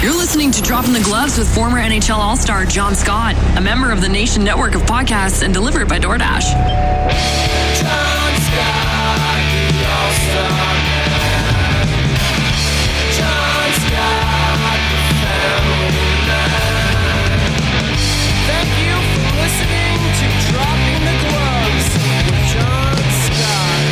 You're listening to Dropping the Gloves with former NHL All-Star John Scott, a member of the Nation Network of podcasts and delivered by DoorDash. John Scott, the All-Star man. John Scott, the family man. Thank you for listening to Dropping the Gloves with John Scott.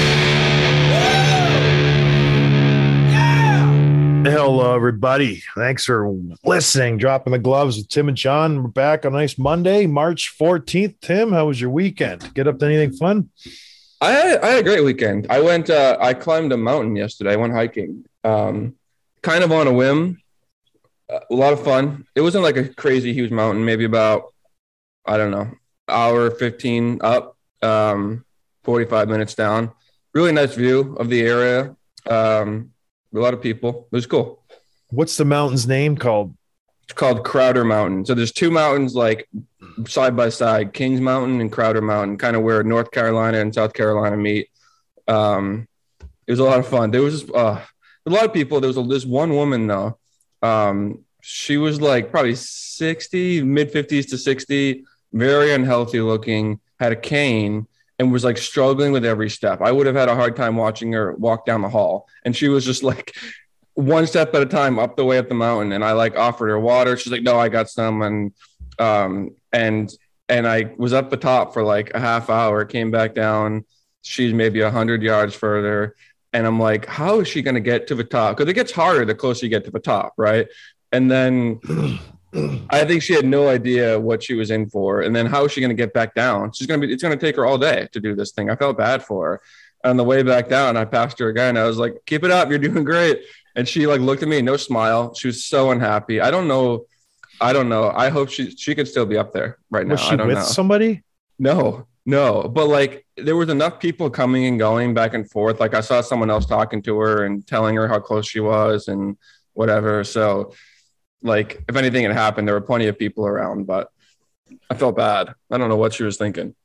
Woo! Yeah! Hello, everybody. Thanks for listening. Dropping the Gloves with Tim and John. We're back on a nice Monday, March 14th. Tim, how was your weekend? Get up to anything fun? I had a great weekend. I climbed a mountain yesterday. I went hiking, kind of on a whim. A lot of fun. It wasn't like a crazy huge mountain, maybe about, I don't know, hour 15 up, 45 minutes down. Really nice view of the area. A lot of people. It was cool. What's the mountain's name called? It's called Crowder Mountain. So there's two mountains like side by side, Kings Mountain and Crowder Mountain, kind of where North Carolina and South Carolina meet. It was a lot of fun. There was just, a lot of people. There was this one woman though. She was like probably 60, mid 50s to 60, very unhealthy looking, had a cane and was like struggling with every step. I would have had a hard time watching her walk down the hall. And she was just like one step at a time up the way up the mountain. And I like offered her water. She's like, no, I got some. And I was up the top for like a half hour, came back down. She's maybe 100 yards further. And I'm like, how is she going to get to the top? Because it gets harder the closer you get to the top, right? And then I think she had no idea what she was in for. And then how is she going to get back down? It's going to take her all day to do this thing. I felt bad for her. On the way back down, I passed her again. I was like, keep it up. You're doing great. And she like looked at me, no smile. She was so unhappy. I don't know. I hope she could still be up there right now. Was she with somebody? No. But like there was enough people coming and going back and forth. Like I saw someone else talking to her and telling her how close she was and whatever. So like if anything had happened, there were plenty of people around, but I felt bad. I don't know what she was thinking.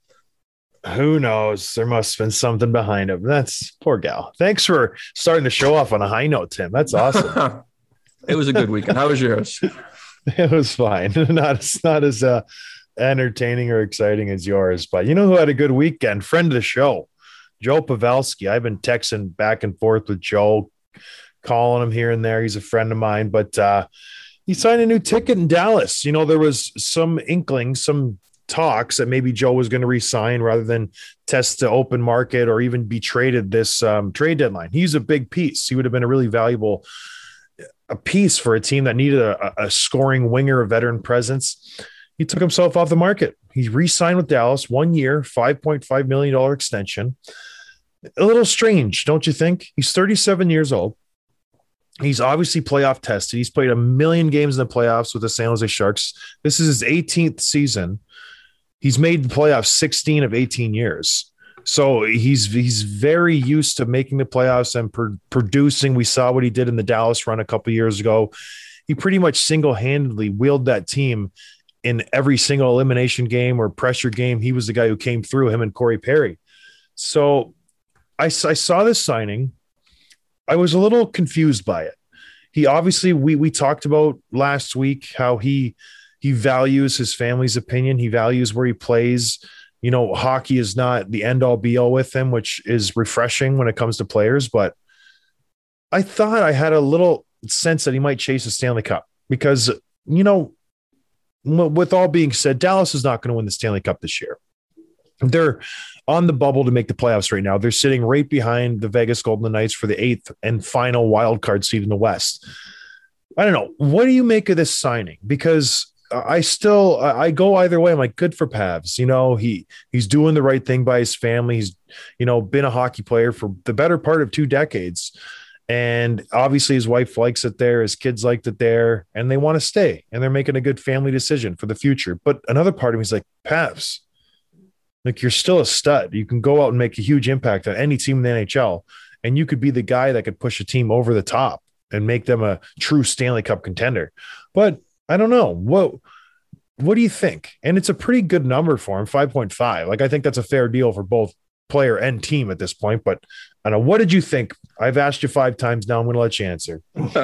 Who knows? There must have been something behind it. That's poor gal. Thanks for starting to show off on a high note, Tim. That's awesome. It was a good weekend. How was yours? It was fine. Not as entertaining or exciting as yours, but you know who had a good weekend? Friend of the show, Joe Pavelski. I've been texting back and forth with Joe, calling him here and there. He's a friend of mine, but he signed a new ticket in Dallas. You know, there was some inkling, some talks that maybe Joe was going to resign rather than test the open market or even be traded this trade deadline. He's a big piece. He would have been a really valuable piece for a team that needed a scoring winger, a veteran presence. He took himself off the market. He re-signed with Dallas, 1 year, $5.5 million extension. A little strange, don't you think? He's 37 years old. He's obviously playoff tested. He's played 1 million games in the playoffs with the San Jose Sharks. This is his 18th season. He's made the playoffs 16 of 18 years. So he's very used to making the playoffs and producing. We saw what he did in the Dallas run a couple of years ago. He pretty much single-handedly wheeled that team in every single elimination game or pressure game. He was the guy who came through, him and Corey Perry. So I saw this signing. I was a little confused by it. He obviously, we talked about last week how he values his family's opinion. He values where he plays. You know, hockey is not the end all be all with him, which is refreshing when it comes to players. But I thought I had a little sense that he might chase a Stanley Cup because, you know, with all being said, Dallas is not going to win the Stanley Cup this year. They're on the bubble to make the playoffs right now. They're sitting right behind the Vegas Golden Knights for the 8th and final wild card seed in the West. I don't know. What do you make of this signing? Because I go either way. I'm like, good for Pavs. You know, he's doing the right thing by his family. He's, you know, been a hockey player for the better part of 2 decades. And obviously his wife likes it there. His kids liked it there and they want to stay and they're making a good family decision for the future. But another part of me is like, Pavs, like you're still a stud. You can go out and make a huge impact on any team in the NHL. And you could be the guy that could push a team over the top and make them a true Stanley Cup contender. But I don't know. What do you think? And it's a pretty good number for him, 5.5. Like, I think that's a fair deal for both player and team at this point. But I don't know. What did you think? I've asked you 5 times now. I'm going to let you answer.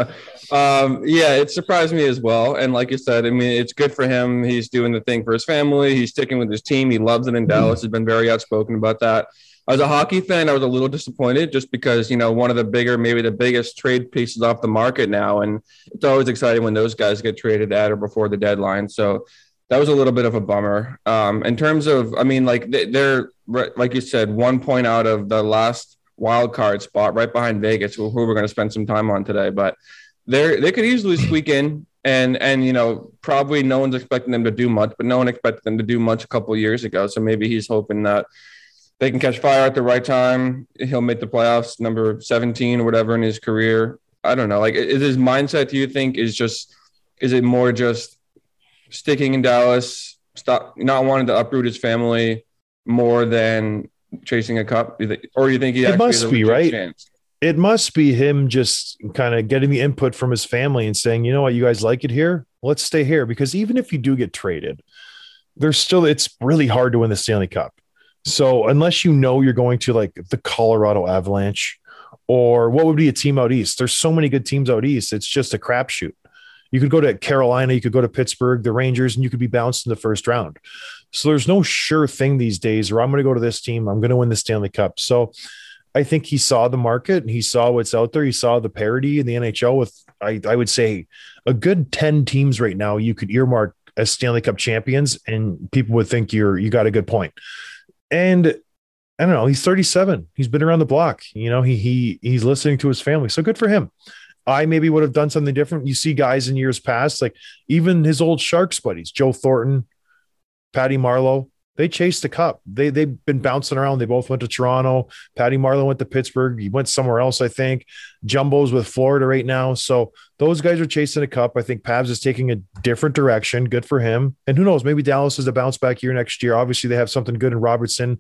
Yeah, it surprised me as well. And like you said, I mean, it's good for him. He's doing the thing for his family. He's sticking with his team. He loves it in Dallas. He's been very outspoken about that. As a hockey fan, I was a little disappointed just because, one of the bigger, maybe the biggest trade pieces off the market now. And it's always exciting when those guys get traded at or before the deadline. So that was a little bit of a bummer. In terms of, I mean, like they're, like you said, 1 point out of the last wild card spot right behind Vegas, who we're going to spend some time on today. But they could easily squeak in. And probably no one's expecting them to do much, but no one expected them to do much a couple of years ago. So maybe he's hoping that they can catch fire at the right time. He'll make the playoffs, number 17 or whatever in his career. I don't know. Like, is his mindset, do you think, is it more just sticking in Dallas, stop not wanting to uproot his family more than chasing a cup? Or you think he actually must has a be, right? chance? It must be him just kind of getting the input from his family and saying, you know what, you guys like it here? Let's stay here. Because even if you do get traded, it's really hard to win the Stanley Cup. So unless you're going to like the Colorado Avalanche or what would be a team out east, there's so many good teams out east. It's just a crapshoot. You could go to Carolina, you could go to Pittsburgh, the Rangers, and you could be bounced in the first round. So there's no sure thing these days, or I'm going to go to this team, I'm going to win the Stanley Cup. So I think he saw the market and he saw what's out there. He saw the parity in the NHL with, I would say, a good 10 teams right now you could earmark as Stanley Cup champions, and people would think you got a good point. And I don't know, he's 37. He's been around the block. He's listening to his family. So good for him. I maybe would have done something different. You see guys in years past, like even his old Sharks buddies, Joe Thornton, Patty Marleau, they chased the cup. They've been bouncing around. They both went to Toronto. Patty Marleau went to Pittsburgh. He went somewhere else, I think. Jumbo's with Florida right now. So those guys are chasing a cup. I think Pavs is taking a different direction. Good for him. And who knows, maybe Dallas is a bounce back year next year. Obviously, they have something good in Robertson.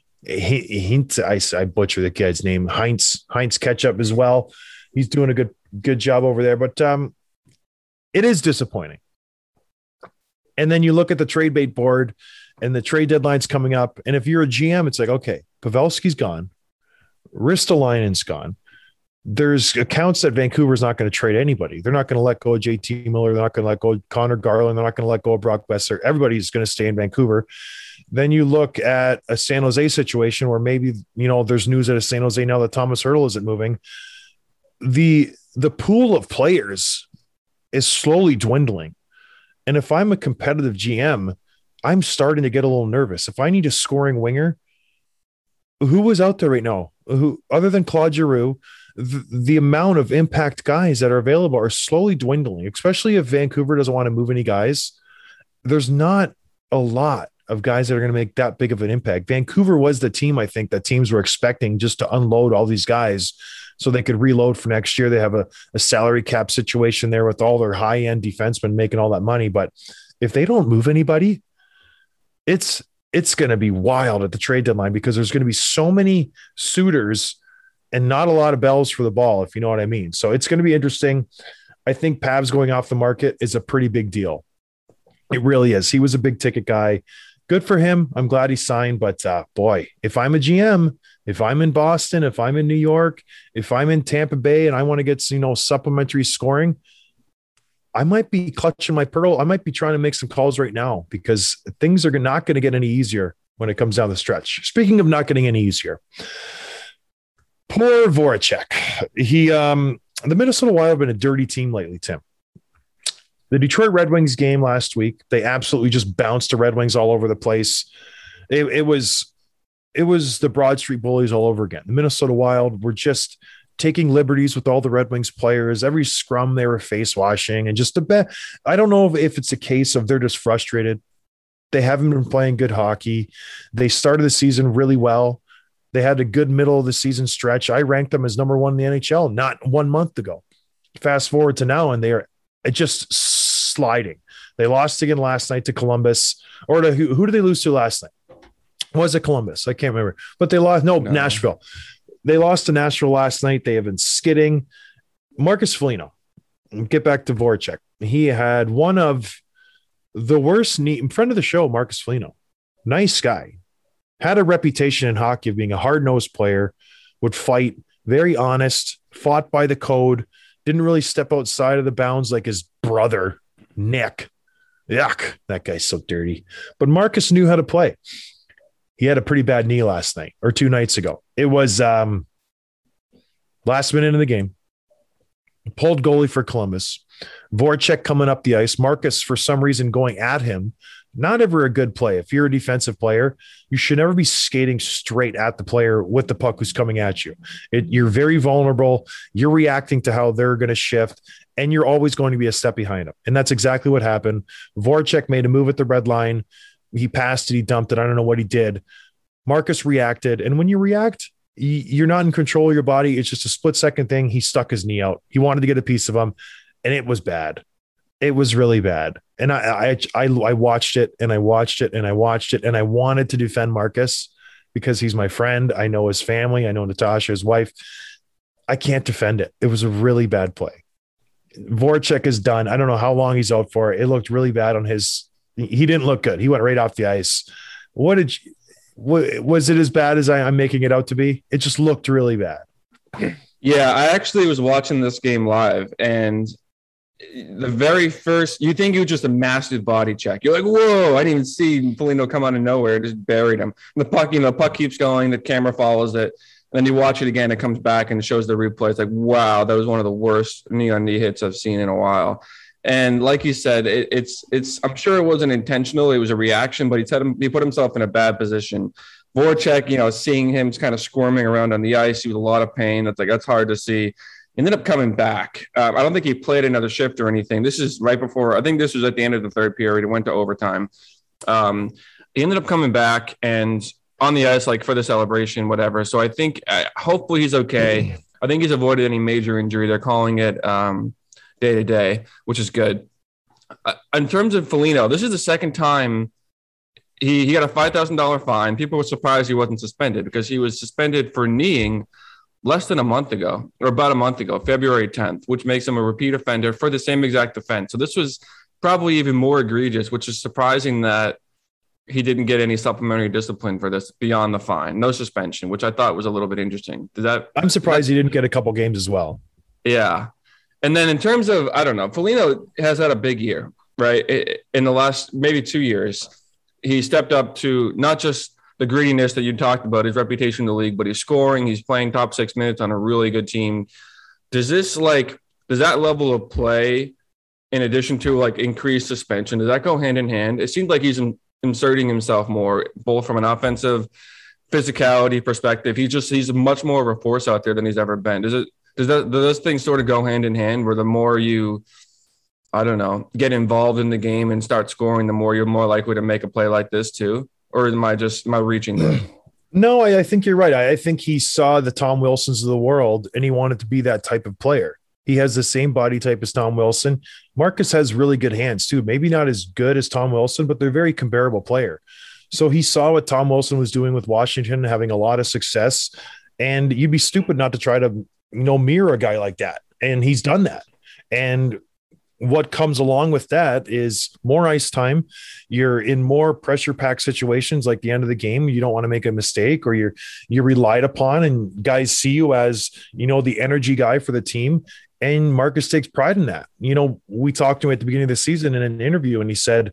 I butcher the kid's name. Heinz Ketchup as well. He's doing a good job over there. But it is disappointing. And then you look at the trade bait board, and the trade deadline's coming up. And if you're a GM, it's like, okay, Pavelski's gone. Ristolainen's gone. There's accounts that Vancouver's not going to trade anybody. They're not going to let go of JT Miller. They're not going to let go of Connor Garland. They're not going to let go of Brock Besser. Everybody's going to stay in Vancouver. Then you look at a San Jose situation where maybe, there's news out of San Jose now that Thomas Hertl isn't moving. The pool of players is slowly dwindling. And if I'm a competitive GM, I'm starting to get a little nervous. If I need a scoring winger, who was out there right now? Who, other than Claude Giroux, the amount of impact guys that are available are slowly dwindling, especially if Vancouver doesn't want to move any guys. There's not a lot of guys that are going to make that big of an impact. Vancouver was the team, I think, that teams were expecting just to unload all these guys so they could reload for next year. They have a salary cap situation there with all their high-end defensemen making all that money. But if they don't move anybody, it's going to be wild at the trade deadline because there's going to be so many suitors and not a lot of bells for the ball, if you know what I mean. So it's going to be interesting. I think Pavs going off the market is a pretty big deal. It really is. He was a big ticket guy. Good for him. I'm glad he signed, but boy, if I'm a GM, if I'm in Boston, if I'm in New York, if I'm in Tampa Bay and I want to get, supplementary scoring, I might be clutching my pearl. I might be trying to make some calls right now because things are not going to get any easier when it comes down the stretch. Speaking of not getting any easier, poor Voracek. The Minnesota Wild have been a dirty team lately, Tim. The Detroit Red Wings game last week, they absolutely just bounced the Red Wings all over the place. It was the Broad Street Bullies all over again. The Minnesota Wild were just taking liberties with all the Red Wings players. Every scrum they were face washing and just I don't know if it's a case of they're just frustrated. They haven't been playing good hockey. They started the season really well. They had a good middle of the season stretch. I ranked them as number 1 in the NHL not 1 month ago. Fast forward to now, and they are just sliding. They lost again last night to Columbus. Or to who did they lose to last night? Was it Columbus? I can't remember. But they lost. No, Nashville. They lost to Nashville last night. They have been skidding. Marcus Foligno. Get back to Voracek. He had one of the worst knee. In front of the show, Marcus Foligno. Nice guy. had a reputation in hockey of being a hard-nosed player, would fight, very honest, fought by the code, didn't really step outside of the bounds like his brother, Nick. Yuck, that guy's so dirty. But Marcus knew how to play. He had a pretty bad knee last night or 2 nights ago. It was last minute in the game. Pulled goalie for Columbus. Voracek coming up the ice. Marcus, for some reason, going at him. Not ever a good play. If you're a defensive player, you should never be skating straight at the player with the puck who's coming at you. You're very vulnerable. You're reacting to how they're going to shift, and you're always going to be a step behind them. And that's exactly what happened. Voracek made a move at the red line. He passed it. He dumped it. I don't know what he did. Marcus reacted. And when you react, you're not in control of your body. It's just a split-second thing. He stuck his knee out. He wanted to get a piece of him, and it was bad. It was really bad. And I watched it and I watched it and I watched it, and I wanted to defend Marcus because he's my friend. I know his family. I know Natasha, his wife. I can't defend it. It was a really bad play. Voracek is done. I don't know how long he's out for. It looked really bad on his. He didn't look good. He went right off the ice. Was it as bad as I'm making it out to be? It just looked really bad. Yeah, I actually was watching this game live, and the very first, you think it was just a massive body check. You're like, whoa, I didn't even see Foligno come out of nowhere. Just buried him. And the puck keeps going. The camera follows it. And then you watch it again. It comes back and it shows the replay. It's like, wow, that was one of the worst knee-on-knee hits I've seen in a while. And like you said, it's. I'm sure it wasn't intentional. It was a reaction, but he put himself in a bad position. Voracek, seeing him kind of squirming around on the ice, he was a lot of pain. That's hard to see. He ended up coming back. I don't think he played another shift or anything. This is right before. I think this was at the end of the third period. It went to overtime. He ended up coming back and on the ice, like for the celebration, whatever. So I think hopefully he's okay. I think he's avoided any major injury. They're calling it day to day, which is good. In terms of Foligno, this is the second time he got a $5,000 fine. People were surprised he wasn't suspended because he was suspended for kneeing less than a month ago, or about a month ago, February 10th, which makes him a repeat offender for the same exact offense. So this was probably even more egregious, which is surprising that he didn't get any supplementary discipline for this beyond the fine. No suspension, which I thought was a little bit interesting. I'm surprised he didn't get a couple games as well. Yeah. And then in terms of, I don't know, Foligno has had a big year, right? In the last maybe 2 years, he stepped up to not just the grittiness that you talked about, his reputation in the league, but he's scoring, he's playing top 6 minutes on a really good team. Does that level of play, in addition to increased suspension, does that go hand in hand? It seems like he's inserting himself more, both from an offensive physicality perspective. He's much more of a force out there than he's ever been. Do those things sort of go hand in hand, where the more you, I don't know, get involved in the game and start scoring, the more you're more likely to make a play like this too? Or am I reaching there? No, I think you're right. I think he saw the Tom Wilsons of the world and he wanted to be that type of player. He has the same body type as Tom Wilson. Marcus has really good hands too. Maybe not as good as Tom Wilson, but they're very comparable player. So he saw what Tom Wilson was doing with Washington, having a lot of success. And you'd be stupid not to try to, mirror a guy like that. And he's done that. And what comes along with that is more ice time. You're in more pressure-packed situations like the end of the game. You don't want to make a mistake, or you're relied upon, and guys see you as, the energy guy for the team. And Marcus takes pride in that. We talked to him at the beginning of the season in an interview, and he said,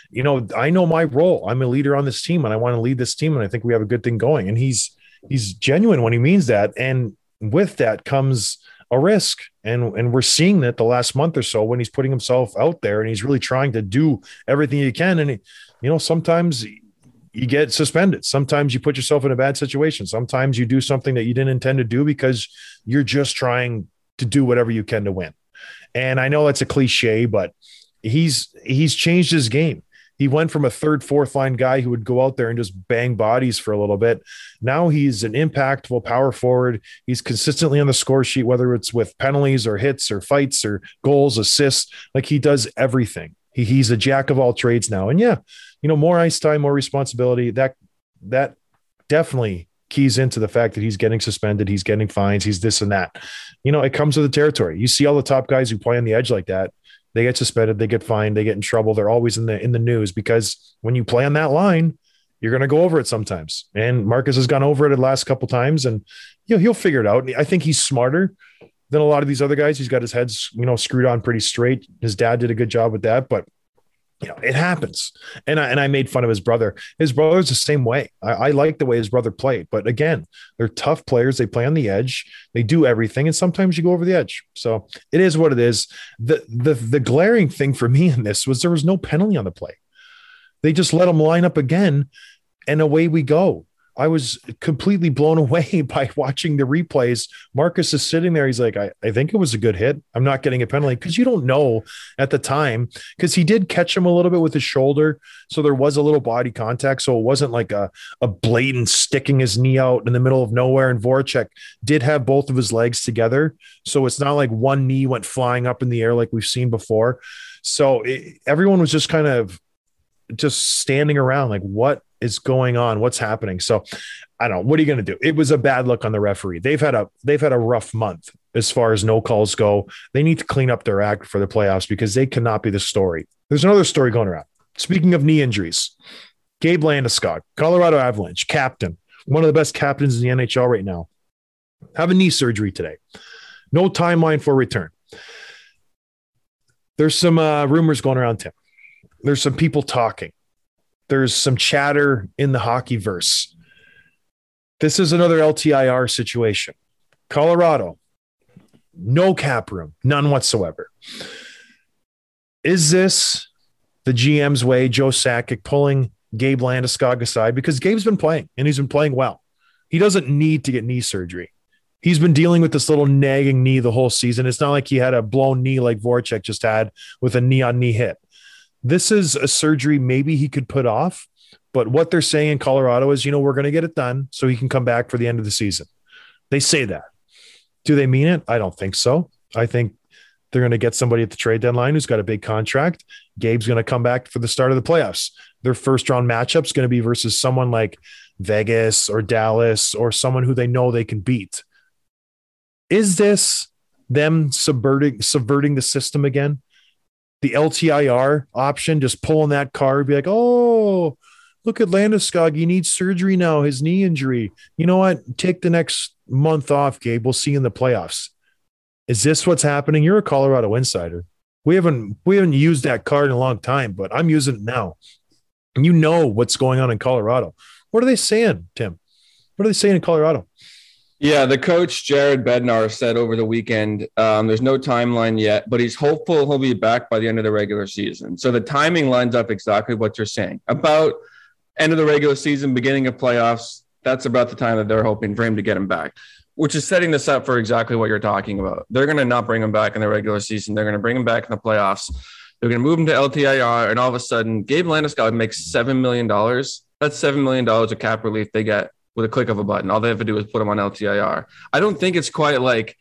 I know my role. I'm a leader on this team, and I want to lead this team, and I think we have a good thing going. And he's genuine when he means that. And with that comes a risk. And we're seeing that the last month or so when he's putting himself out there and he's really trying to do everything he can. And, sometimes you get suspended. Sometimes you put yourself in a bad situation. Sometimes you do something that you didn't intend to do because you're just trying to do whatever you can to win. And I know that's a cliche, but he's changed his game. He went from a third, fourth line guy who would go out there and just bang bodies for a little bit. Now he's an impactful power forward. He's consistently on the score sheet, whether it's with penalties or hits or fights or goals, assists. He does everything. He's a jack of all trades now. And more ice time, more responsibility. That definitely keys into the fact that he's getting suspended. He's getting fines. He's this and that. It comes with the territory. You see all the top guys who play on the edge like that. They get suspended, they get fined, they get in trouble. They're always in the news because when you play on that line, You're going to go over it sometimes. And Marcus has gone over it the last couple times, and he'll figure it out. I think he's smarter than a lot of these other guys. He's got his head, screwed on pretty straight. His dad did a good job with that, but it happens. And I made fun of his brother. His brother's the same way. I like the way his brother played, but again, they're tough players. They play on the edge. They do everything. And sometimes you go over the edge. So it is what it is. The glaring thing for me in this was there was no penalty on the play. They just let them line up again, and away we go. I was completely blown away by watching the replays. Marcus is sitting there. He's like, I think it was a good hit. I'm not getting a penalty, because you don't know at the time, because he did catch him a little bit with his shoulder. So there was a little body contact. So it wasn't like a blatant sticking his knee out in the middle of nowhere. And Voracek did have both of his legs together. So it's not like one knee went flying up in the air like we've seen before. So everyone was just kind of just standing around like, what is going on? What's happening? So I don't know. What are you going to do? It was a bad look on the referee. They've had a rough month as far as no calls go. They need to clean up their act for the playoffs, because they cannot be the story. There's another story going around. Speaking of knee injuries, Gabe Landeskog, Colorado Avalanche captain, one of the best captains in the NHL right now, having knee surgery today. No timeline for return. There's some rumors going around, Tim. There's some people talking. There's some chatter in the hockeyverse. This is another LTIR situation. Colorado, no cap room, none whatsoever. Is this the GM's way, Joe Sakic pulling Gabe Landeskog aside? Because Gabe's been playing, and he's been playing well. He doesn't need to get knee surgery. He's been dealing with this little nagging knee the whole season. It's not like he had a blown knee like Voracek just had with a knee-on-knee hit. This is a surgery maybe he could put off, but what they're saying in Colorado is, we're going to get it done so he can come back for the end of the season. They say that. Do they mean it? I don't think so. I think they're going to get somebody at the trade deadline who's got a big contract. Gabe's going to come back for the start of the playoffs. Their first round matchup is going to be versus someone like Vegas or Dallas or someone who they know they can beat. Is this them subverting the system again? The LTIR option, just pulling that card, be like, oh, look at Landeskog. He needs surgery now, his knee injury. You know what? Take the next month off, Gabe. We'll see you in the playoffs. Is this what's happening? You're a Colorado insider. We haven't used that card in a long time, but I'm using it now. And you know what's going on in Colorado. What are they saying, Tim? What are they saying in Colorado? Yeah, the coach, Jared Bednar, said over the weekend, there's no timeline yet, but he's hopeful he'll be back by the end of the regular season. So the timing lines up exactly what you're saying. About end of the regular season, beginning of playoffs, that's about the time that they're hoping for him to get him back, which is setting this up for exactly what you're talking about. They're going to not bring him back in the regular season. They're going to bring him back in the playoffs. They're going to move him to LTIR, and all of a sudden, Gabe Landeskog makes $7 million. That's $7 million of cap relief they get with a click of a button. All they have to do is put them on LTIR. I don't think it's quite like,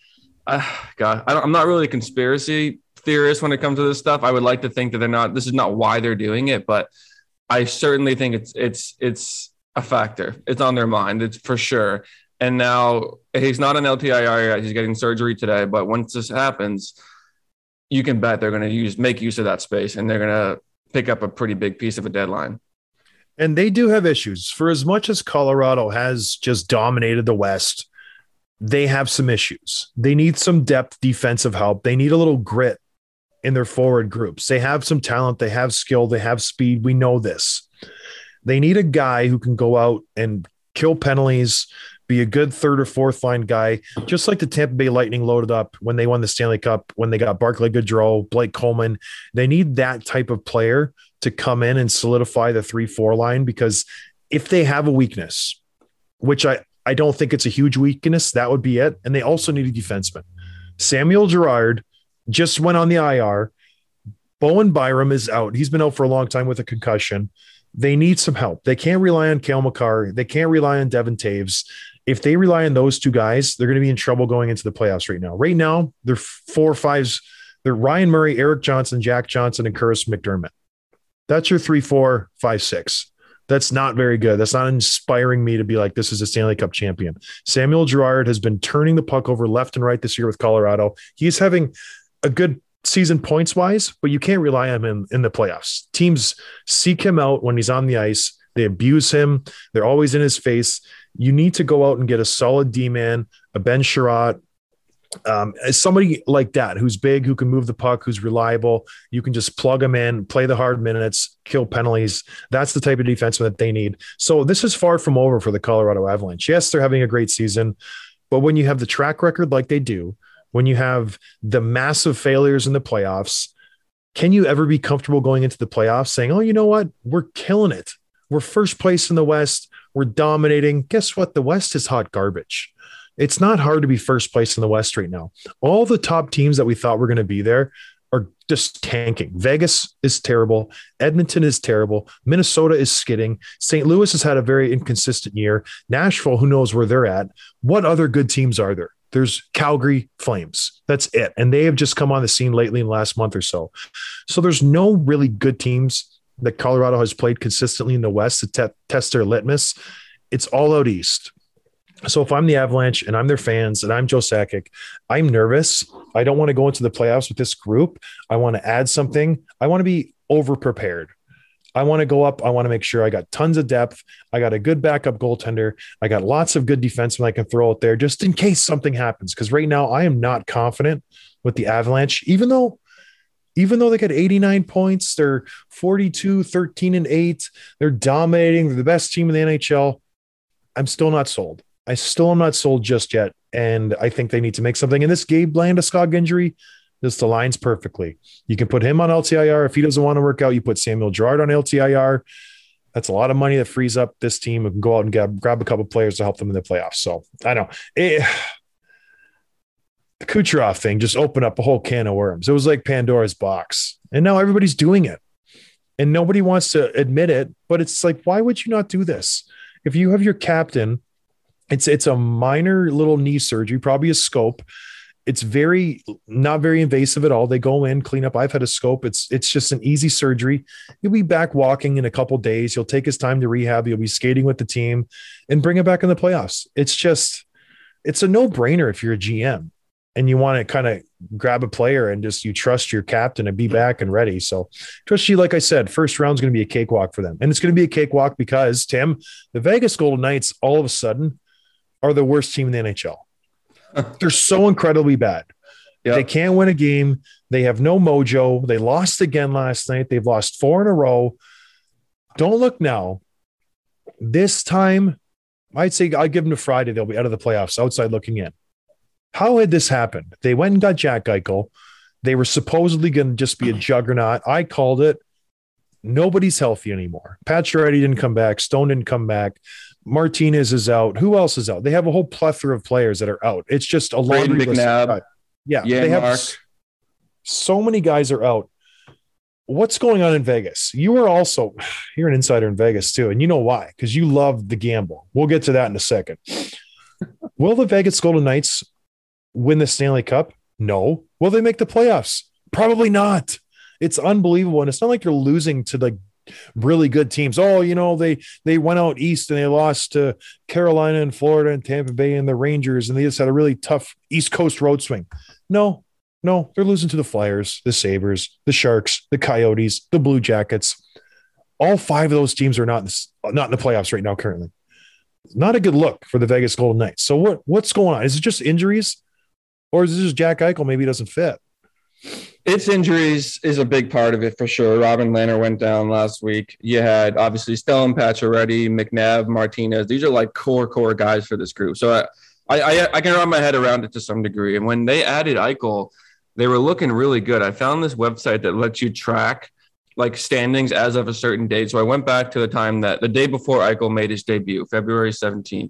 I'm not really a conspiracy theorist when it comes to this stuff. I would like to think that this is not why they're doing it, but I certainly think it's a factor. It's on their mind. It's for sure. And now he's not on LTIR yet. He's getting surgery today, but once this happens, you can bet they're going to make use of that space, and they're going to pick up a pretty big piece of a deadline. And they do have issues. For as much as Colorado has just dominated the West, they have some issues. They need some depth defensive help. They need a little grit in their forward groups. They have some talent. They have skill. They have speed. We know this. They need a guy who can go out and kill penalties, be a good third or fourth line guy, just like the Tampa Bay Lightning loaded up when they won the Stanley Cup, when they got Barclay Goodrow, Blake Coleman. They need that type of player to come in and solidify the 3-4 line, because if they have a weakness, which I don't think it's a huge weakness, that would be it. And they also need a defenseman. Samuel Girard just went on the IR. Bowen Byram is out. He's been out for a long time with a concussion. They need some help. They can't rely on Cale Makar. They can't rely on Devin Taves. If they rely on those two guys, they're going to be in trouble going into the playoffs right now. Right now, they're 4 or 5s. They're Ryan Murray, Eric Johnson, Jack Johnson, and Curtis McDermott. That's your 3, 4, 5, 6. That's not very good. That's not inspiring me to be like, this is a Stanley Cup champion. Samuel Girard has been turning the puck over left and right this year with Colorado. He's having a good season points wise, but you can't rely on him in the playoffs. Teams seek him out when he's on the ice. They abuse him. They're always in his face. You need to go out and get a solid D-man, a Ben Sherratt, somebody like that who's big, who can move the puck, who's reliable. You can just plug them in, play the hard minutes, kill penalties. That's the type of defenseman that they need. So this is far from over for the Colorado Avalanche. Yes, they're having a great season, but when you have the track record like they do, when you have the massive failures in the playoffs, can you ever be comfortable going into the playoffs saying, oh, you know what? We're killing it. We're first place in the West. We're dominating. Guess what? The West is hot garbage. It's not hard to be first place in the West right now. All the top teams that we thought were going to be there are just tanking. Vegas is terrible. Edmonton is terrible. Minnesota is skidding. St. Louis has had a very inconsistent year. Nashville, who knows where they're at. What other good teams are there? There's Calgary Flames. That's it. And they have just come on the scene lately in the last month or so. So there's no really good teams that Colorado has played consistently in the West to test their litmus. It's all out East. So if I'm the Avalanche and I'm their fans and I'm Joe Sakic, I'm nervous. I don't want to go into the playoffs with this group. I want to add something. I want to be over-prepared. I want to go up. I want to make sure I got tons of depth. I got a good backup goaltender. I got lots of good defensemen I can throw out there just in case something happens. Because right now I am not confident with the Avalanche, even though they got 89 points, they're 42, 13-8. They're dominating. They're the best team in the NHL. I'm still not sold. I still am not sold just yet. And I think they need to make something. And this Gabe Landeskog injury just aligns perfectly. You can put him on LTIR. If he doesn't want to work out, you put Samuel Girard on LTIR. That's a lot of money that frees up this team who can go out and grab a couple players to help them in the playoffs. So I know the Kucherov thing just opened up a whole can of worms. It was like Pandora's box. And now everybody's doing it. And nobody wants to admit it. But it's like, why would you not do this? If you have your captain, it's a minor little knee surgery, probably a scope. It's not very invasive at all. They go in, clean up. I've had a scope. It's just an easy surgery. He'll be back walking in a couple days. He'll take his time to rehab. He'll be skating with the team and bring it back in the playoffs. It's a no-brainer if you're a GM and you want to kind of grab a player and just you trust your captain and be back and ready. So trust you, like I said, first round is going to be a cakewalk for them. And it's going to be a cakewalk because, Tim, the Vegas Golden Knights all of a sudden are the worst team in the NHL. They're so incredibly bad. Yep. They can't win a game. They have no mojo. They lost again last night. They've lost 4 in a row. Don't look now. This time, I'd say I'd give them to Friday. They'll be out of the playoffs, outside looking in. How had this happened? They went and got Jack Eichel. They were supposedly going to just be a juggernaut. I called it. Nobody's healthy anymore. Pacioretty didn't come back. Stone didn't come back. Martinez is out. Who else is out? They have a whole plethora of players that are out. It's just a laundry list. Yeah, they have so many guys are out. What's going on in Vegas? You're an insider in Vegas too, and you know why? Because you love the gamble. We'll get to that in a second. Will the Vegas Golden Knights win the Stanley Cup? No. Will they make the playoffs? Probably not. It's unbelievable, and it's not like you're losing to the really good teams. Oh, they went out east and they lost to Carolina and Florida and Tampa Bay and the Rangers, and they just had a really tough East Coast road swing. No, they're losing to the Flyers, the Sabres, the Sharks, the Coyotes, the Blue Jackets. All 5 of those teams are not in the playoffs right now currently. Not a good look for the Vegas Golden Knights. So what's going on? Is it just injuries, or is it just Jack Eichel maybe doesn't fit? It's injuries is a big part of it for sure. Robin Lehner went down last week. You had obviously Stellan Pacioretty, McNabb, Martinez. These are like core guys for this group. So I can wrap my head around it to some degree. And when they added Eichel, they were looking really good. I found this website that lets you track like standings as of a certain date. So I went back to the time that the day before Eichel made his debut, February 17th.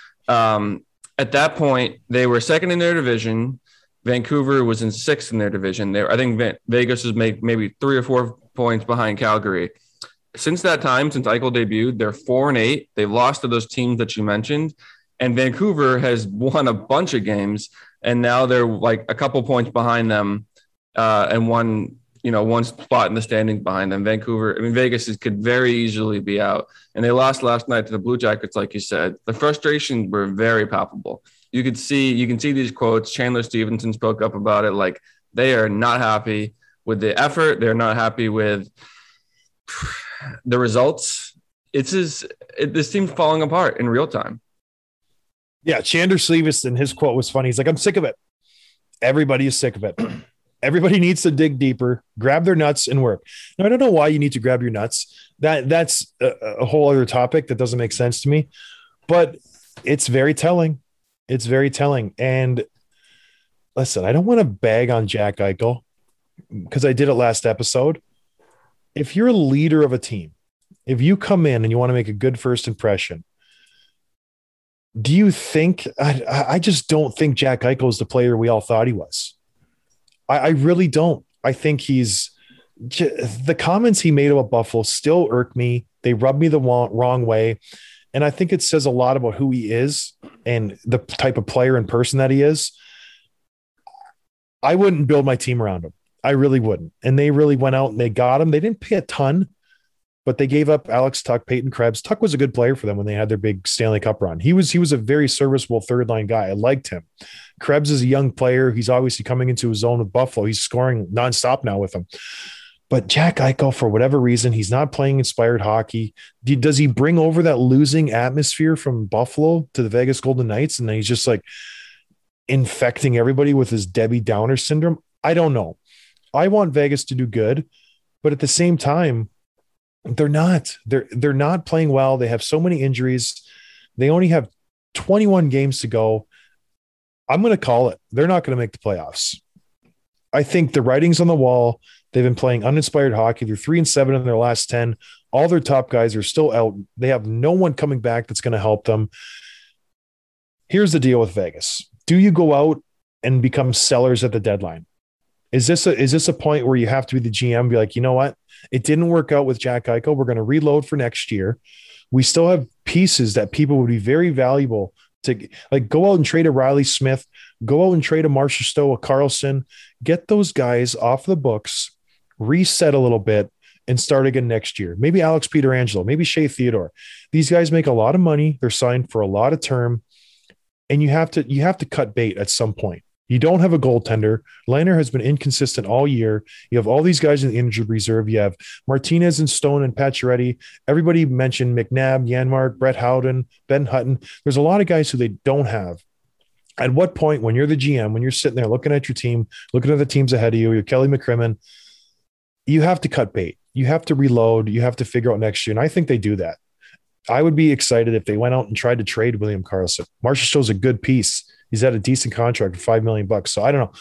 At that point, they were second in their division. Vancouver was in 6th in their division. I think Vegas is maybe 3 or 4 points behind Calgary. Since that time, since Eichel debuted, they're 4-8. They've lost to those teams that you mentioned. And Vancouver has won a bunch of games, and now they're like a couple points behind them and one spot in the standings behind them. Vegas could very easily be out. And they lost last night to the Blue Jackets, like you said. The frustrations were very palpable. You can see these quotes. Chandler Stevenson spoke up about it. Like, they are not happy with the effort. They're not happy with the results. this team's falling apart in real time. Yeah, Chandler Sleevis, and his quote was funny. He's like, I'm sick of it. Everybody is sick of it. Everybody needs to dig deeper, grab their nuts, and work. Now, I don't know why you need to grab your nuts. That's a whole other topic that doesn't make sense to me. But it's very telling. It's very telling. And listen, I don't want to bag on Jack Eichel because I did it last episode. If you're a leader of a team, if you come in and you want to make a good first impression, do you think I just don't think Jack Eichel is the player we all thought he was. I really don't. I think the comments he made about Buffalo still irk me. They rub me the wrong way. And I think it says a lot about who he is and the type of player and person that he is. I wouldn't build my team around him. I really wouldn't. And they really went out and they got him. They didn't pay a ton, but they gave up Alex Tuch, Peyton Krebs. Tuch was a good player for them when they had their big Stanley Cup run. He was a very serviceable third line guy. I liked him. Krebs is a young player. He's obviously coming into his own with Buffalo. He's scoring nonstop now with them. But Jack Eichel, for whatever reason, he's not playing inspired hockey. Does he bring over that losing atmosphere from Buffalo to the Vegas Golden Knights? And then he's just like infecting everybody with his Debbie Downer syndrome? I don't know. I want Vegas to do good, but at the same time, they're not. They're not playing well. They have so many injuries. They only have 21 games to go. I'm going to call it. They're not going to make the playoffs. I think the writing's on the wall. They've been playing uninspired hockey. They're 3-7 in their last 10. All their top guys are still out. They have no one coming back that's going to help them. Here's the deal with Vegas. Do you go out and become sellers at the deadline? Is this a point where you have to be the GM and be like, you know what? It didn't work out with Jack Eichel. We're going to reload for next year. We still have pieces that people would be very valuable to, like, go out and trade a Riley Smith, go out and trade a Marcia Stowe, a Carlson, get those guys off the books, reset a little bit, and start again next year. Maybe Alex Pietrangelo, maybe Shea Theodore. These guys make a lot of money. They're signed for a lot of term, and you have to cut bait at some point. You don't have a goaltender. Leonard has been inconsistent all year. You have all these guys in the injured reserve. You have Martinez and Stone and Pacioretty. Everybody mentioned McNabb, Janmark, Brett Howden, Ben Hutton. There's a lot of guys who they don't have. At what point, when you're the GM, when you're sitting there looking at your team, looking at the teams ahead of you, you're Kelly McCrimmon, you have to cut bait. You have to reload. You have to figure out next year. And I think they do that. I would be excited if they went out and tried to trade William Karlsson. Marcia Stowe's a good piece. He's at a decent contract for $5 million. So I don't know.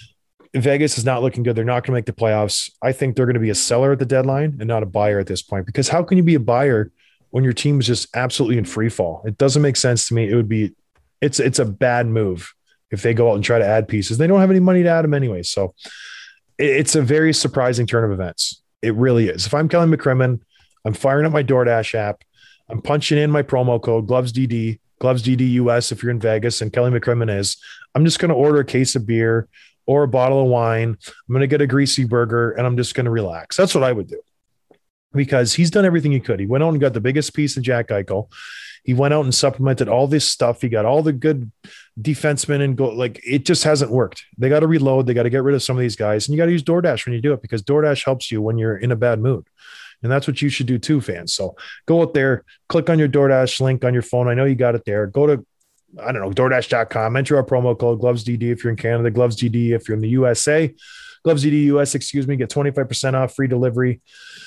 Vegas is not looking good. They're not going to make the playoffs. I think they're going to be a seller at the deadline and not a buyer at this point, because how can you be a buyer when your team is just absolutely in free fall? It doesn't make sense to me. It's a bad move if they go out and try to add pieces. They don't have any money to add them anyway. So it's a very surprising turn of events. It really is. If I'm Kelly McCrimmon, I'm firing up my DoorDash app. I'm punching in my promo code GlovesDD US if you're in Vegas, and Kelly McCrimmon is. I'm just going to order a case of beer or a bottle of wine. I'm going to get a greasy burger, and I'm just going to relax. That's what I would do, because he's done everything he could. He went out and got the biggest piece of Jack Eichel. He went out and supplemented all this stuff. He got all the good defensemen and go. Like, it just hasn't worked. They got to reload. They got to get rid of some of these guys, and you got to use DoorDash when you do it, because DoorDash helps you when you're in a bad mood. And that's what you should do too, fans. So go out there, click on your DoorDash link on your phone. I know you got it there. Go to, I don't know, DoorDash.com, enter our promo code GlovesDD if you're in Canada, GlovesDD if you're in the USA, GlovesDD US, get 25% off, free delivery.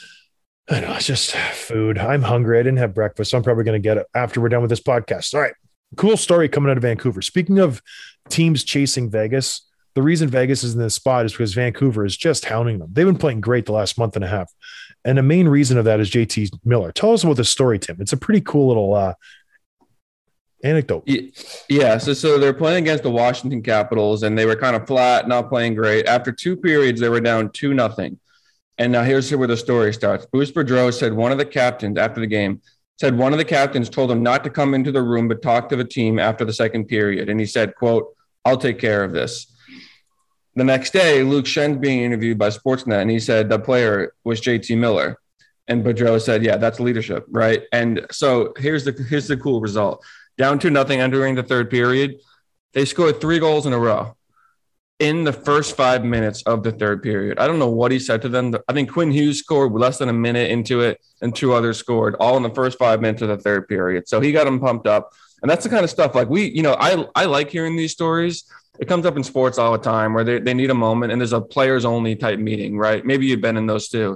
I know, it's just food. I'm hungry. I didn't have breakfast, so I'm probably going to get it after we're done with this podcast. All right. Cool story coming out of Vancouver. Speaking of teams chasing Vegas, the reason Vegas is in this spot is because Vancouver is just hounding them. They've been playing great the last month and a half. And the main reason of that is JT Miller. Tell us about this story, Tim. It's a pretty cool little anecdote. Yeah. So they're playing against the Washington Capitals, and they were kind of flat, not playing great. After 2 periods, they were down 2-0. And now here's where the story starts. Bruce Boudreau said one of the captains after the game told him not to come into the room, but talk to the team after the second period. And he said, quote, "I'll take care of this." The next day, Luke Schen's being interviewed by Sportsnet, and he said the player was JT Miller. And Boudreau said, yeah, that's leadership, right? And so here's the cool result. Down 2-0 entering the third period, they scored 3 goals in a row. in the first 5 minutes of the third period. I don't know what he said to them. I think Quinn Hughes scored less than a minute into it, and two others scored all in the first 5 minutes of the third period. So he got them pumped up. And that's the kind of stuff like I like hearing these stories. It comes up in sports all the time where they need a moment and there's a players only type meeting, right? Maybe you've been in those too.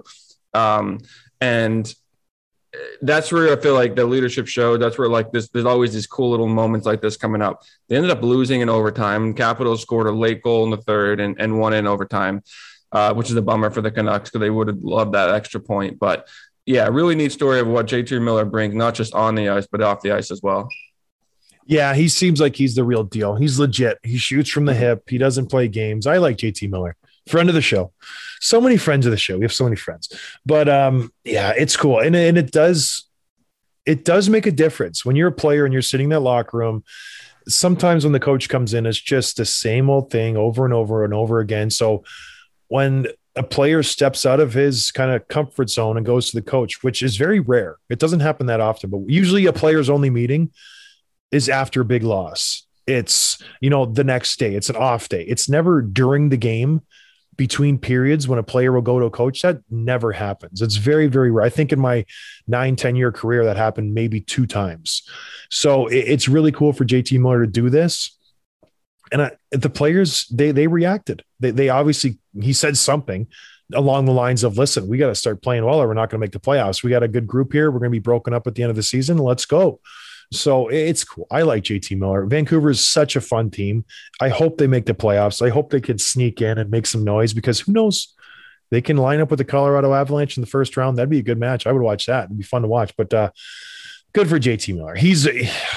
And that's where I feel like the leadership showed. That's where like there's always these cool little moments like this coming up. They ended up losing in overtime. Capitals scored a late goal in the third and won in overtime, which is a bummer for the Canucks because they would have loved that extra point. But yeah, really neat story of what JT Miller brings, not just on the ice, but off the ice as well. Yeah, he seems like he's the real deal. He's legit. He shoots from the hip. He doesn't play games. I like JT Miller. Friend of the show. So many friends of the show. We have so many friends. But yeah, it's cool. And it does make a difference. When you're a player and you're sitting in that locker room, sometimes when the coach comes in, it's just the same old thing over and over and over again. So when a player steps out of his kind of comfort zone and goes to the coach, which is very rare, it doesn't happen that often, but usually a player's only meeting is after a big loss. It's, the next day. It's an off day. It's never during the game between periods when a player will go to a coach. That never happens. It's very, very rare. I think in my 9-10 year career, that happened maybe 2 times. So it's really cool for JT Miller to do this. And the players, they reacted. They obviously, he said something along the lines of, listen, we got to start playing well or we're not going to make the playoffs. We got a good group here. We're going to be broken up at the end of the season. Let's go. So it's cool. I like JT Miller. Vancouver is such a fun team. I hope they make the playoffs. I hope they can sneak in and make some noise because who knows? They can line up with the Colorado Avalanche in the first round. That'd be a good match. I would watch that. It'd be fun to watch. But good for JT Miller. He's,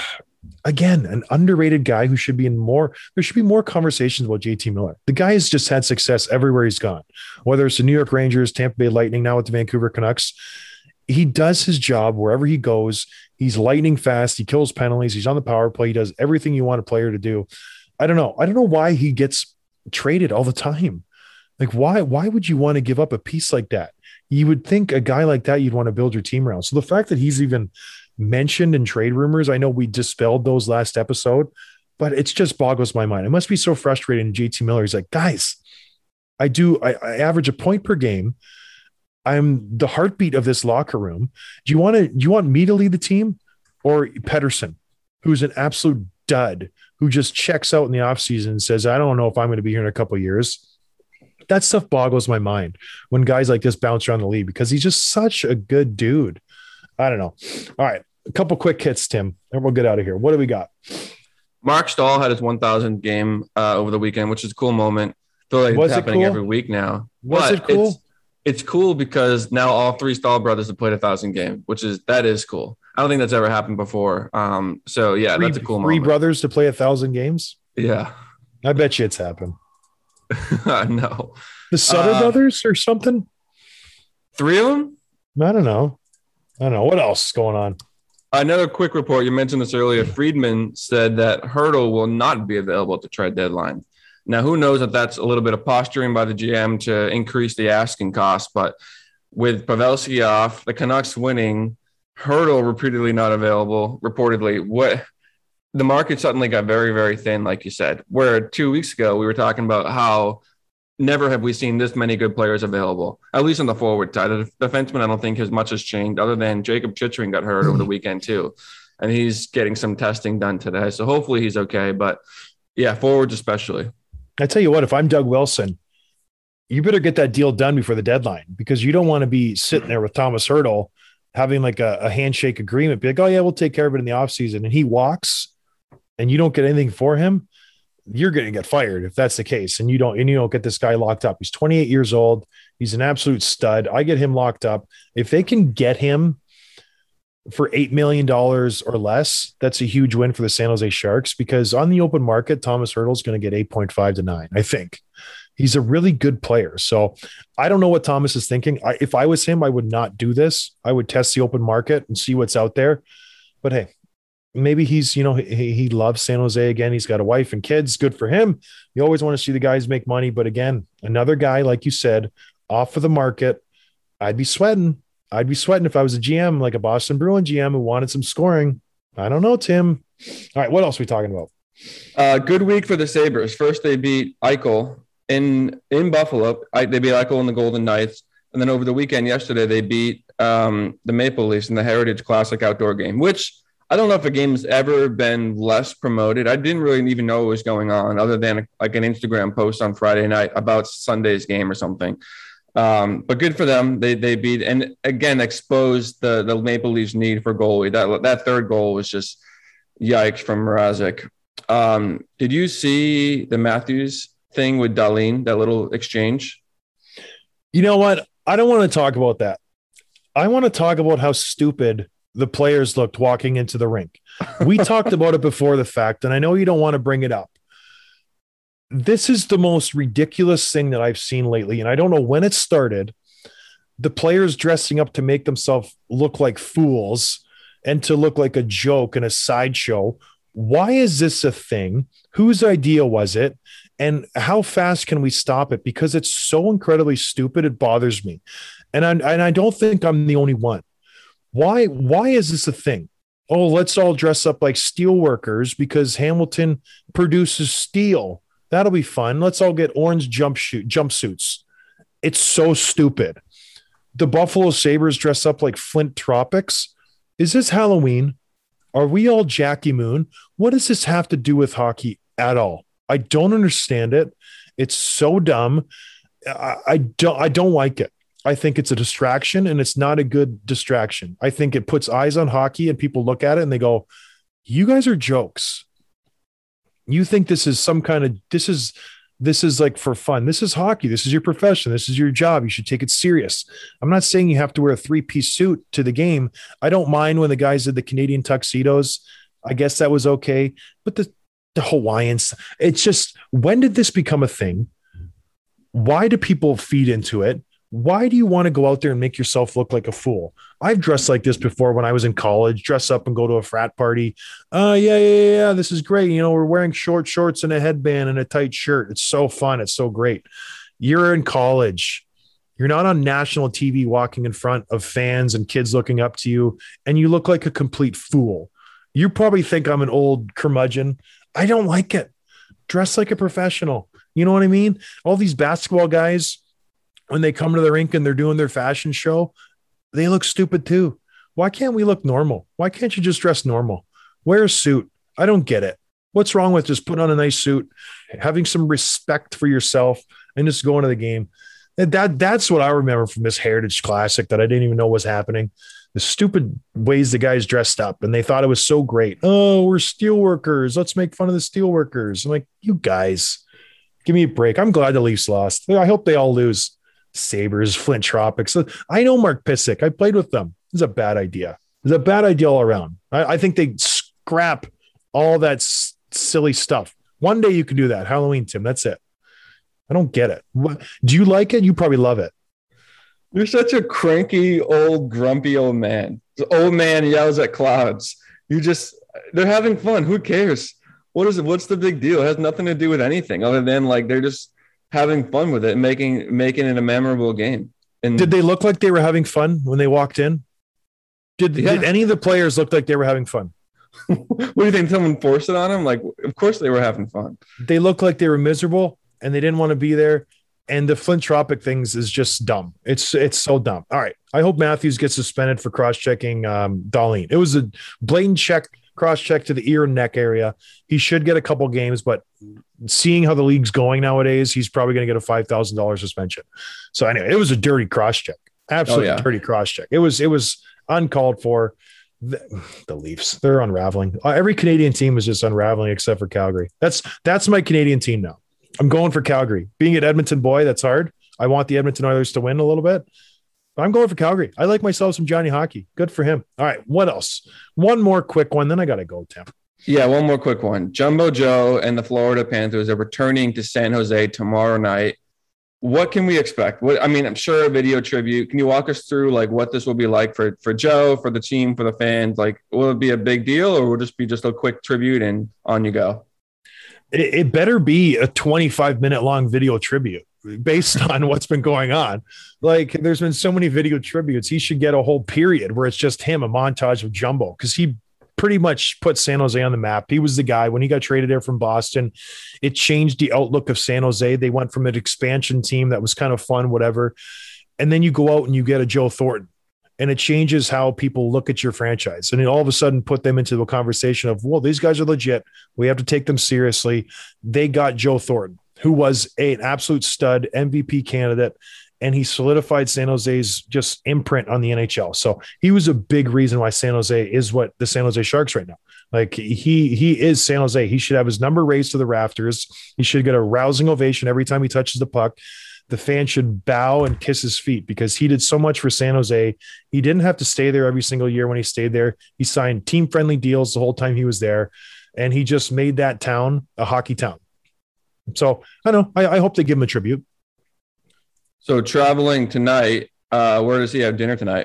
again, an underrated guy who should be in more. There should be more conversations about JT Miller. The guy has just had success everywhere he's gone, whether it's the New York Rangers, Tampa Bay Lightning, now with the Vancouver Canucks. He does his job wherever he goes. He's lightning fast. He kills penalties. He's on the power play. He does everything you want a player to do. I don't know why he gets traded all the time. Like, why would you want to give up a piece like that? You would think a guy like that you'd want to build your team around. So the fact that he's even mentioned in trade rumors, I know we dispelled those last episode, but it just boggles my mind. It must be so frustrating. JT Miller, he's like, guys, I average a point per game. I'm the heartbeat of this locker room. Do you want me to lead the team or Pettersson, who's an absolute dud, who just checks out in the offseason and says, I don't know if I'm going to be here in a couple of years. That stuff boggles my mind when guys like this bounce around the league because he's just such a good dude. I don't know. All right. A couple quick hits, Tim, and we'll get out of here. What do we got? Mark Stahl had his 1,000th game over the weekend, which is a cool moment. I feel like it's happening every week now. Was it cool? It's cool because now all 3 Stahl brothers have played 1,000 games, that is cool. I don't think that's ever happened before. So yeah, that's a cool moment. 3 brothers to play 1,000 games. Yeah, I bet you it's happened. No, the Sutter brothers or something. 3 of them. I don't know. What else is going on? Another quick report. You mentioned this earlier. Friedman said that Hertl will not be available at the trade deadline. Now, who knows if that's a little bit of posturing by the GM to increase the asking cost, but with Pavelski off, the Canucks winning, Hertl repeatedly not available, reportedly. The market suddenly got very, very thin, like you said, where 2 weeks ago we were talking about how never have we seen this many good players available, at least on the forward side. The defenseman, I don't think as much has changed other than Jacob Chichering got hurt over the weekend too, and he's getting some testing done today. So hopefully he's okay, but yeah, forwards especially. I tell you what, if I'm Doug Wilson, you better get that deal done before the deadline because you don't want to be sitting there with Thomas Hertl having like a handshake agreement. Be like, oh yeah, we'll take care of it in the offseason. And he walks and you don't get anything for him. You're going to get fired if that's the case. And you don't get this guy locked up. He's 28 years old. He's an absolute stud. I get him locked up. If they can get him for $8 million or less, that's a huge win for the San Jose Sharks because on the open market, Thomas Hertl is going to get 8.5 to 9. I think he's a really good player. So I don't know what Thomas is thinking. If I was him, I would not do this. I would test the open market and see what's out there. But hey, maybe he's, he loves San Jose again. He's got a wife and kids. Good for him. You always want to see the guys make money. But again, another guy, like you said, off of the market, I'd be sweating if I was a like a Boston Bruin GM who wanted some scoring. I don't know, Tim. All right, what else are we talking about? Good week for the Sabres. First, they beat Eichel in Buffalo. They beat Eichel in the Golden Knights. And then over the weekend yesterday, they beat the Maple Leafs in the Heritage Classic outdoor game, which I don't know if a game has ever been less promoted. I didn't really even know what was going on other than like an Instagram post on Friday night about Sunday's game or something. But good for them. They beat and again exposed the Maple Leafs need for goalie. That third goal was just yikes from Mrazek. Did you see the Matthews thing with Dahlin, that little exchange? You know what? I don't want to talk about that. I want to talk about how stupid the players looked walking into the rink. We talked about it before the fact, and I know you don't want to bring it up. This is the most ridiculous thing that I've seen lately, and I don't know when it started. The players dressing up to make themselves look like fools and to look like a joke and a sideshow. Why is this a thing? Whose idea was it? And how fast can we stop it? Because it's so incredibly stupid, it bothers me. And I don't think I'm the only one. Why is this a thing? Oh, let's all dress up like steel workers because Hamilton produces steel. That'll be fun. Let's all get orange jumpsuits. It's so stupid. The Buffalo Sabres dress up like Flint Tropics. Is this Halloween? Are we all Jackie Moon? What does this have to do with hockey at all? I don't understand it. It's so dumb. I don't like it. I think it's a distraction, and it's not a good distraction. I think it puts eyes on hockey, and people look at it and they go, "You guys are jokes. You think this is some kind of this is like for fun. This is hockey. This is your profession. This is your job. You should take it serious." I'm not saying you have to wear a 3-piece suit to the game. I don't mind when the guys did the Canadian tuxedos. I guess that was okay. But the Hawaiians, it's just, when did this become a thing? Why do people feed into it? Why do you want to go out there and make yourself look like a fool? I've dressed like this before when I was in college, dress up and go to a frat party. Yeah. This is great. You know, we're wearing short shorts and a headband and a tight shirt. It's so fun. It's so great. You're in college. You're not on national TV walking in front of fans and kids looking up to you, and you look like a complete fool. You probably think I'm an old curmudgeon. I don't like it. Dress like a professional. You know what I mean? All these basketball guys, when they come to the rink and they're doing their fashion show, they look stupid too. Why can't we look normal? Why can't you just dress normal? Wear a suit. I don't get it. What's wrong with just putting on a nice suit, having some respect for yourself, and just going to the game? That's what I remember from this Heritage Classic that I didn't even know was happening. The stupid ways the guys dressed up, and they thought it was so great. Oh, we're steel workers. Let's make fun of the steel workers. I'm like, you guys, give me a break. I'm glad the Leafs lost. I hope they all lose. Sabres, Flint Tropics. I know Mark Pysyk. I played with them. It's a bad idea. It's a bad idea all around. I think they scrap all that silly stuff. One day you can do that. Halloween, Tim. That's it. I don't get it. Do you like it? You probably love it. You're such a cranky, old, grumpy old man. The old man yells at clouds. They're having fun. Who cares? What's the big deal? It has nothing to do with anything other than like they're just having fun with it and making it a memorable game. And did they look like they were having fun when they walked in? Did any of the players look like they were having fun? What do you think? Someone forced it on them? Like, of course they were having fun. They looked like they were miserable and they didn't want to be there. And the Flint Tropic things is just dumb. It's so dumb. All right. I hope Matthews gets suspended for cross-checking Dahlin. It was a blatant cross-check to the ear and neck area. He should get a couple games, but seeing how the league's going nowadays, he's probably going to get a $5,000 suspension. So anyway, it was a dirty cross-check. Absolutely dirty cross-check. It was uncalled for. The Leafs, they're unraveling. Every Canadian team is just unraveling except for Calgary. That's my Canadian team now. I'm going for Calgary. Being an Edmonton boy, that's hard. I want the Edmonton Oilers to win a little bit. But I'm going for Calgary. I like myself some Johnny Hockey. Good for him. All right, what else? One more quick one, then I got to go, Tim. Yeah, one more quick one. Jumbo Joe and the Florida Panthers are returning to San Jose tomorrow night. What can we expect? I'm sure a video tribute. Can you walk us through like what this will be like for Joe, for the team, for the fans? Like, will it be a big deal, or will it just be a quick tribute and on you go? It better be a 25-minute long video tribute based on what's been going on. Like, there's been so many video tributes. He should get a whole period where it's just him, a montage of Jumbo, because he pretty much put San Jose on the map. He was the guy when he got traded there from Boston. It changed the outlook of San Jose. They went from an expansion team that was kind of fun, whatever. And then you go out and you get a Joe Thornton, and it changes how people look at your franchise. And it all of a sudden put them into a conversation of, well, these guys are legit. We have to take them seriously. They got Joe Thornton, who was an absolute stud MVP candidate. And he solidified San Jose's just imprint on the NHL. So he was a big reason why San Jose is what the San Jose Sharks right now. Like he is San Jose. He should have his number raised to the rafters. He should get a rousing ovation every time he touches the puck. The fans should bow and kiss his feet because he did so much for San Jose. He didn't have to stay there every single year when he stayed there. He signed team-friendly deals the whole time he was there, and he just made that town a hockey town. So I know. I hope they give him a tribute. So traveling tonight, where does he have dinner tonight?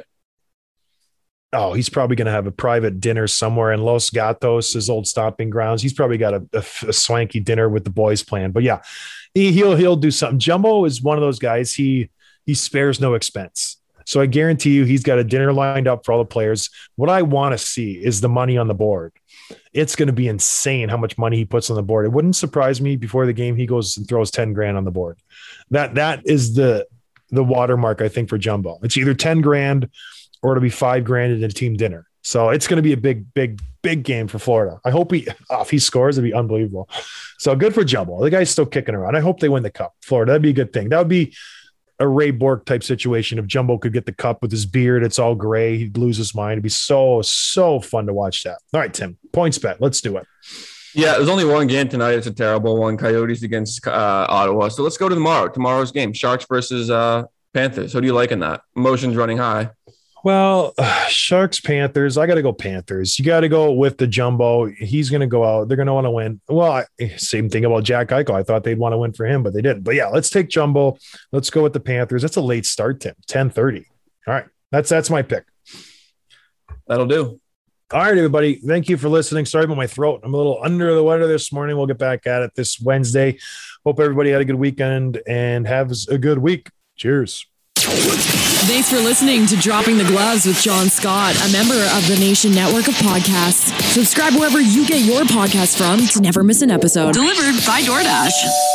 Oh, he's probably going to have a private dinner somewhere in Los Gatos, his old stomping grounds. He's probably got a swanky dinner with the boys planned. But yeah, he'll do something. Jumbo is one of those guys. He spares no expense. So I guarantee you he's got a dinner lined up for all the players. What I want to see is the money on the board. It's going to be insane how much money he puts on the board. It wouldn't surprise me before the game he goes and throws 10 grand on the board. That is the watermark, I think, for Jumbo. It's either 10 grand or it'll be 5 grand in a team dinner. So it's going to be a big game for Florida. I hope if he scores, it'd be unbelievable. So good for Jumbo. The guy's still kicking around. I hope they win the cup. Florida, that'd be a good thing. That would be a Ray Bork type situation. If Jumbo could get the cup with his beard, it's all gray, he'd lose his mind. It'd be so fun to watch that. All right, Tim, points bet. Let's do it. Yeah, there's only one game tonight. It's a terrible one. Coyotes against Ottawa. So let's go to tomorrow's game. Sharks versus Panthers. Who do you like in that? Emotions running high. Well, Sharks, Panthers. I got to go Panthers. You got to go with the Jumbo. He's going to go out. They're going to want to win. Well, same thing about Jack Eichel. I thought they'd want to win for him, but they didn't. But yeah, let's take Jumbo. Let's go with the Panthers. That's a late start, Tim. 10:30. All right, that's my pick. That'll do. All right, everybody. Thank you for listening. Sorry about my throat. I'm a little under the weather this morning. We'll get back at it this Wednesday. Hope everybody had a good weekend and have a good week. Cheers. Thanks for listening to Dropping the Gloves with John Scott, a member of the Nation Network of Podcasts. Subscribe wherever you get your podcasts from to never miss an episode. Delivered by DoorDash.